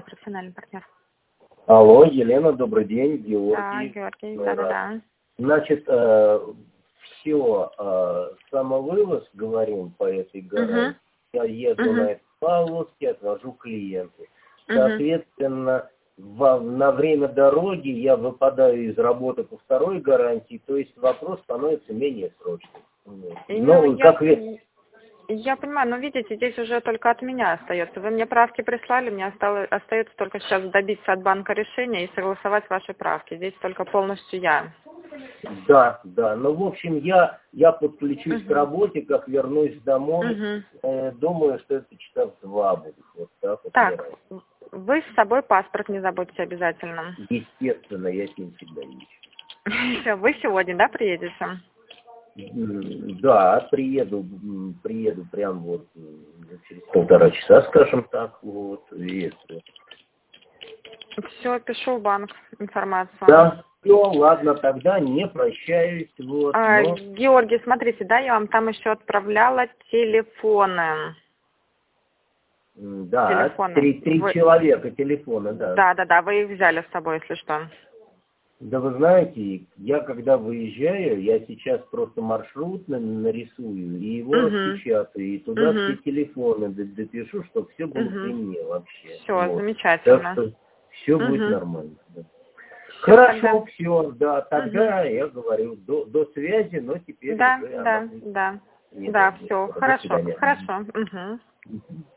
профессиональный партнер. Алло, Елена, добрый день, Да, Георгий. Георгий, да-да-да. Значит, все, самовывоз, говорим по этой гарантии. Я еду на этой повозке, отвожу клиентов. Соответственно, на время дороги я выпадаю из работы по второй гарантии, то есть вопрос становится менее срочным. Ну, я понимаю, но видите, здесь уже только от меня остается. Вы мне правки прислали, мне остается только сейчас добиться от банка решения и согласовать ваши правки. Здесь только полностью я. Да, ну, в общем, я подключусь к работе, как вернусь домой, думаю, что это часа в 2 будет. Вот так вот. Так, вы с собой паспорт не забудьте обязательно. Естественно, я с ним всегда ищу. Все, вы сегодня, да, приедете? Да, приеду прям вот через 1,5 часа, скажем так, вот, и это. Все, пишу в банк информацию. Да, все, ладно, тогда не прощаюсь, вот. Георгий, смотрите, да, я вам там еще отправляла телефоны. Да, три человека телефона, да. Да, вы их взяли с собой, если что. Да вы знаете, я когда выезжаю, я сейчас просто маршрут нарисую и его распечатаю, и туда все телефоны допишу, чтобы все было при мне вообще. Все, вот. замечательно. Так что все будет нормально. Да. Всё, хорошо, тогда. все, да, тогда я говорю, до связи, но теперь уже она будет. Да, все, хорошо.